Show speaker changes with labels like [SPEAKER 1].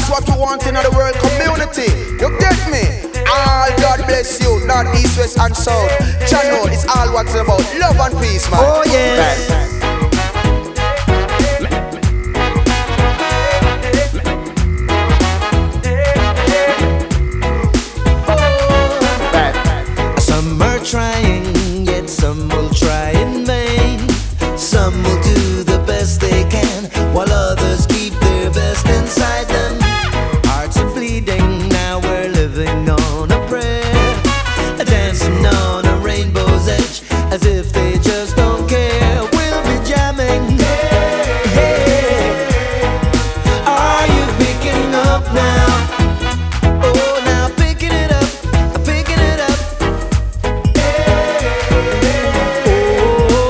[SPEAKER 1] is what we want in the world community. You get me? All God bless you, north, east, west, and south. Channel is all what's about love and peace, man.
[SPEAKER 2] Oh